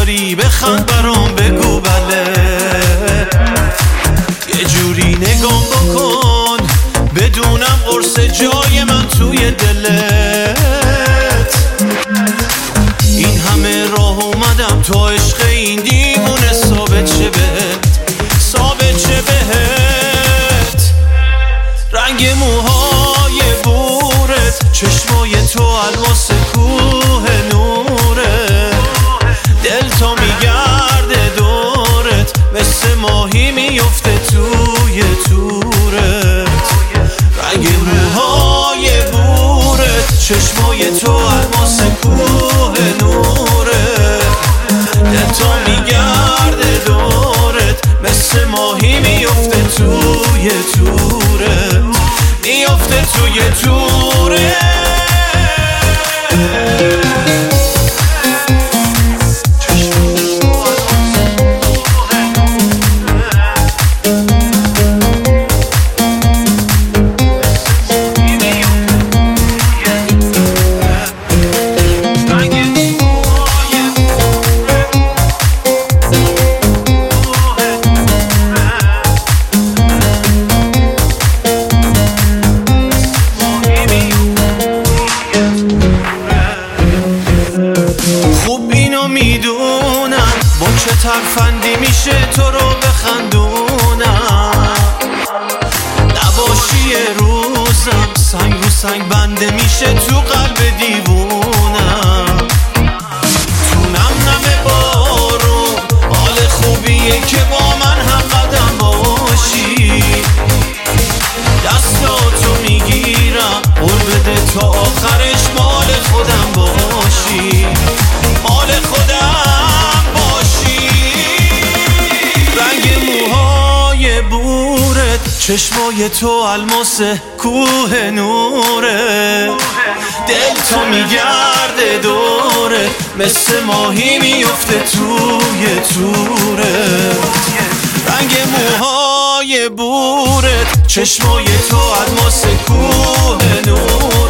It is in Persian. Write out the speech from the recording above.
داری بخند برام بگو بله. یه جوری نگام بکن بدونم قرص جای من توی دلت. این همه راه اومدم تا عشق این دیوونه ثابت شه بهت، ثابت شه بهت. رنگ موهای بورت، چشمای تو الماس کوه نوره، دل تا میگرده دورت مثل ماهی میفته توی تورت. رنگ موهای بورت، چشمای تو الماس کوه نوره، دل تا میگرده دورت مثل ماهی میفته توی تورت، میفته توی تورت. خوب اینو میدونم با چه ترفندی میشه تو رو بخندونم. نباشی یه روزم سنگ رو سنگ بنده میشه تو قلب دیوونم. تو نم بارون حال خوبیه که با من هم قدم باشی. دستاتو میگیرم قول بده تا آخرش مال خودم باشی، مال خودم باشی. رنگ موهای بورت، چشمای تو الماس کوه نوره، دل تو میگرده دوره مثل ماهی میفته توی تورت. رنگ موهای بورت، چشمای تو الماس کوه نوره،